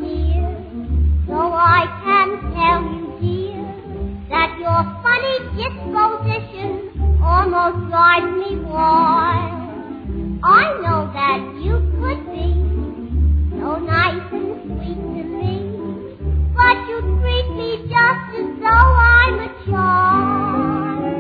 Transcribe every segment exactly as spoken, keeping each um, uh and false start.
near, so I can tell you, dear, that your funny disposition almost drives me wild. I know that you could be so nice and sweet to me, but you treat me just as though I'm a child.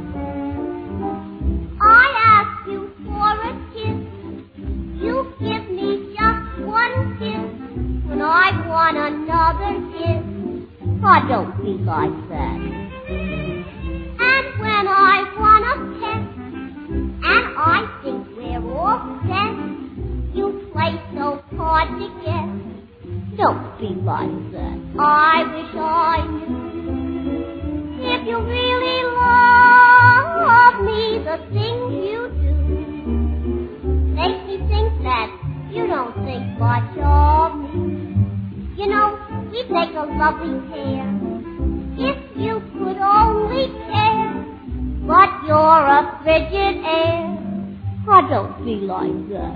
I ask you for a kiss, you give me just one kiss. When I want another kiss, oh, don't be like that. And when I want a pet, and I think we're all set, you play so hard to get. Don't be like that. I wish I knew if you really love me, the things you do make me think that you don't think much of me. You know, we take a loving care if you could only care, but you're a frigid air. Oh, don't be like that.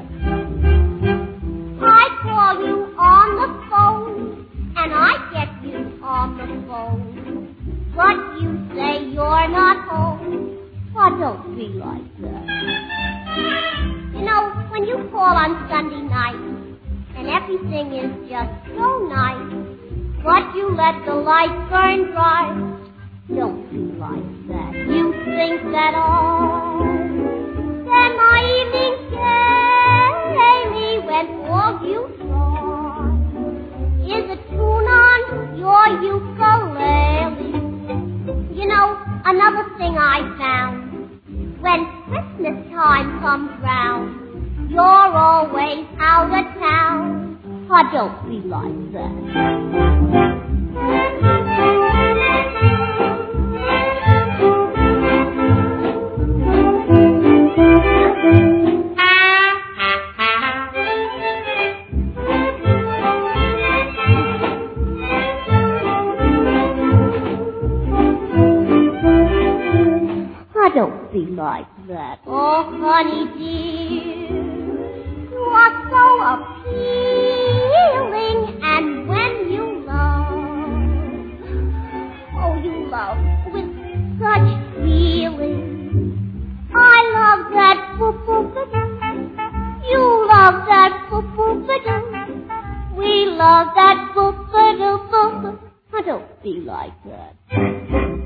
I call you on the phone, and I get you on the phone, but you say you're not home. Oh, don't be like that. You know, when you call on Sunday night, and everything is just so nice, but you let the light burn bright, don't be like that. You think that I spend my evening gaily when all you saw is a tune on your ukulele. You know, another thing I found, when Christmas time comes round, you're always out of town. Oh, don't be like that. Don't be like that. Oh, honey dear, you are so appealing, and when you love, oh, you love with such feeling. I love that boo-boo-ba-doo. You love that boo-boo-ba-doo. We love that boo-ba-doo-boo-boo. Oh, don't be like that.